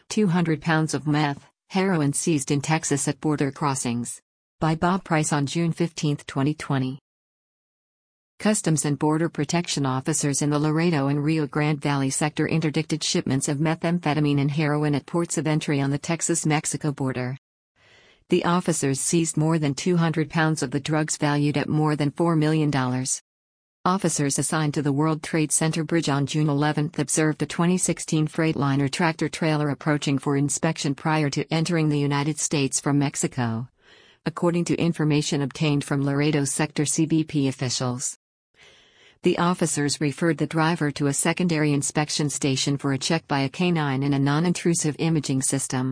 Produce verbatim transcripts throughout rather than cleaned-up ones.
two hundred pounds of meth, heroin seized in Texas at border crossings. By Bob Price on June fifteenth, twenty twenty. Customs and Border Protection officers in the Laredo and Rio Grande Valley sector interdicted shipments of methamphetamine and heroin at ports of entry on the Texas-Mexico border. The officers seized more than two hundred pounds of the drugs valued at more than four million dollars. Officers assigned to the World Trade Center bridge on June eleventh observed a twenty sixteen Freightliner tractor-trailer approaching for inspection prior to entering the United States from Mexico, according to information obtained from Laredo Sector C B P officials. The officers referred the driver to a secondary inspection station for a check by a canine and a non-intrusive imaging system.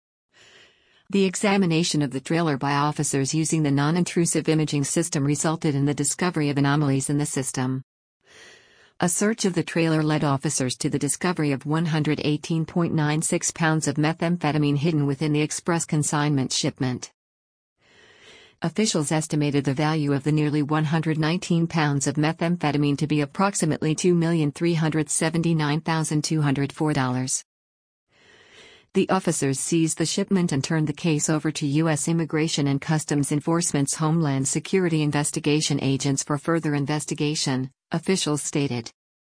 The examination of the trailer by officers using the non-intrusive imaging system resulted in the discovery of anomalies in the system. A search of the trailer led officers to the discovery of one hundred eighteen point nine six pounds of methamphetamine hidden within the express consignment shipment. Officials estimated the value of the nearly one hundred nineteen pounds of methamphetamine to be approximately two million three hundred seventy-nine thousand two hundred four dollars. The officers seized the shipment and turned the case over to U S Immigration and Customs Enforcement's Homeland Security investigation agents for further investigation, officials stated.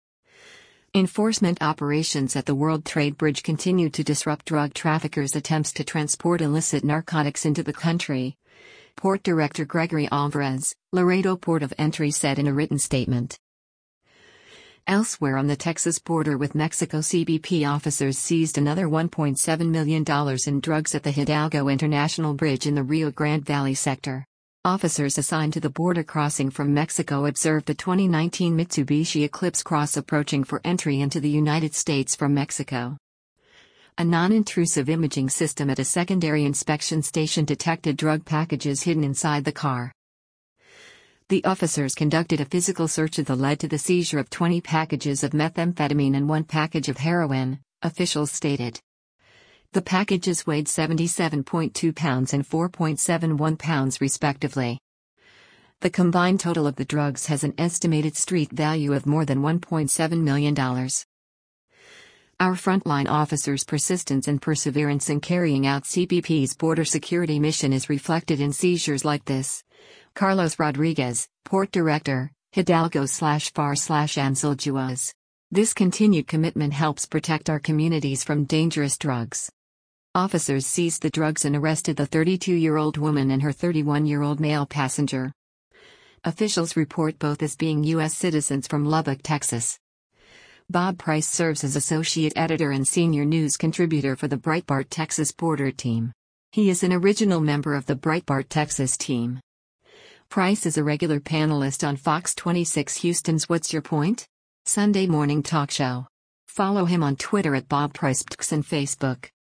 Enforcement operations at the World Trade Bridge continued to disrupt drug traffickers' attempts to transport illicit narcotics into the country, Port Director Gregory Alvarez, Laredo Port of Entry said in a written statement. Elsewhere on the Texas border with Mexico, C B P officers seized another one point seven million dollars in drugs at the Hidalgo International Bridge in the Rio Grande Valley sector. Officers assigned to the border crossing from Mexico observed a twenty nineteen Mitsubishi Eclipse Cross approaching for entry into the United States from Mexico. A non-intrusive imaging system at a secondary inspection station detected drug packages hidden inside the car. The officers conducted a physical search that led to the seizure of twenty packages of methamphetamine and one package of heroin, officials stated. The packages weighed seventy-seven point two pounds and four point seven one pounds respectively. The combined total of the drugs has an estimated street value of more than one point seven million dollars. Our frontline officers' persistence and perseverance in carrying out C B P's border security mission is reflected in seizures like this. Carlos Rodriguez, Port Director, Hidalgo slash FAR slash Anzalduas. This continued commitment helps protect our communities from dangerous drugs. Officers seized the drugs and arrested the thirty-two-year-old woman and her thirty-one-year-old male passenger. Officials report both as being U S citizens from Lubbock, Texas. Bob Price serves as associate editor and senior news contributor for the Breitbart Texas Border Team. He is an original member of the Breitbart Texas team. Price is a regular panelist on Fox twenty-six Houston's What's Your Point? Sunday morning talk show. Follow him on Twitter at Bob Price and Facebook.